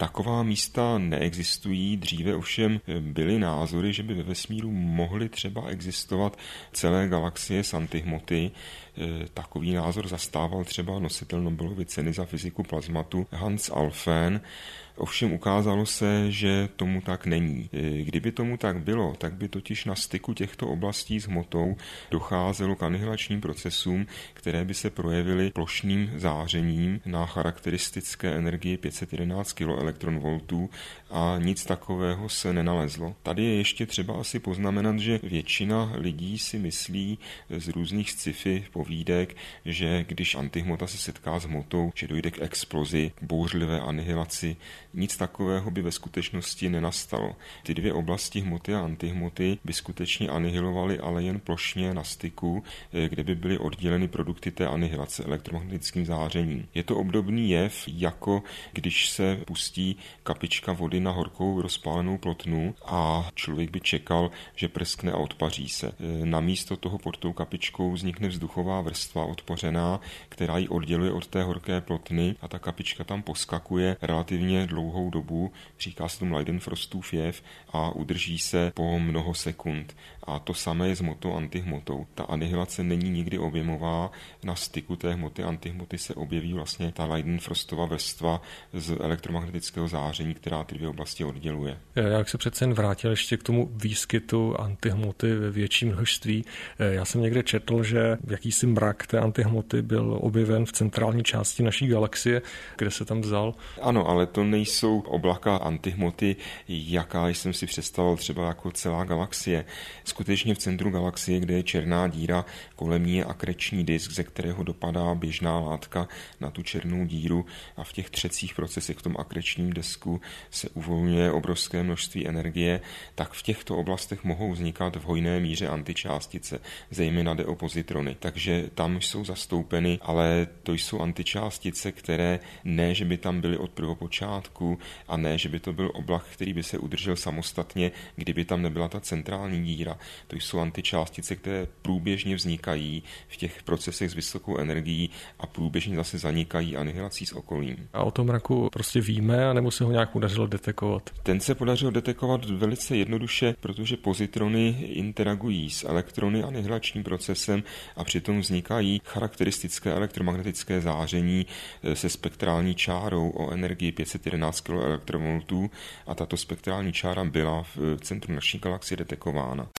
Taková místa neexistují, dříve ovšem byly názory, že by ve vesmíru mohly třeba existovat celé galaxie s antihmoty. Takový názor zastával třeba nositel Nobelovy ceny za fyziku plazmatu Hans Alfvén. Ovšem ukázalo se, že tomu tak není. Kdyby tomu tak bylo, tak by totiž na styku těchto oblastí s hmotou docházelo k anihilačním procesům, které by se projevily plošným zářením na charakteristické energii 511 kV a nic takového se nenalezlo. Tady je ještě třeba asi poznamenat, že většina lidí si myslí z různých sci-fi povídek, že když antihmota se setká s hmotou, že dojde k explozi, k bouřlivé anihilaci. Nic takového by ve skutečnosti nenastalo. Ty dvě oblasti hmoty a antihmoty by skutečně anihilovaly, ale jen plošně na styku, kde by byly odděleny produkty té anihilace elektromagnetickým zářením. Je to obdobný jev, jako když se pustí kapička vody na horkou rozpálenou plotnu a člověk by čekal, že prskne a odpaří se. Namísto toho pod tou kapičkou vznikne vzduchová vrstva odpořená, která ji odděluje od té horké plotny a ta kapička tam poskakuje relativně dlouhou dobu, říká se tomu Leidenfrostův jev a udrží se po mnoho sekund. A to samé je s hmotou antihmotou. Ta anihilace není nikdy objemová, na styku té hmoty antihmoty se objeví vlastně ta Leidenfrostova vrstva z elektromagnetického záření, která ty dvě oblasti odděluje. Já bych se přece jen vrátil ještě k tomu výskytu antihmoty ve větším množství. Já jsem někde četl, že jakýsi mrak té antihmoty byl objeven v centrální části naší galaxie, kde se tam vzal. Ano, ale to nejsou oblaka antihmoty, jaká jsem si představil třeba jako celá galaxie. Skutečně v centru galaxie, kde je černá díra, kolem ní je akreční disk, ze kterého dopadá běžná látka na tu černou díru a v těch třecích procesech v tom akrečním disku se uvolňuje obrovské množství energie, tak v těchto oblastech mohou vznikat v hojné míře antičástice, zejména jde o pozitrony. Takže tam jsou zastoupeny, ale to jsou antičástice, které ne, že by tam byly od prvopočátku a ne, že by to byl oblak, který by se udržel samostatně, kdyby tam nebyla ta centrální díra. To jsou antičástice, které průběžně vznikají v těch procesech s vysokou energií a průběžně zase zanikají anihilací s okolím. A o tom mraku prostě víme, a nebo se ho nějak podařilo detekovat? Ten se podařilo detekovat velice jednoduše, protože pozitrony interagují s elektrony anihilačním procesem a přitom vznikají charakteristické elektromagnetické záření se spektrální čárou o energii 511 kV a tato spektrální čára byla v centru naší galaxie detekována.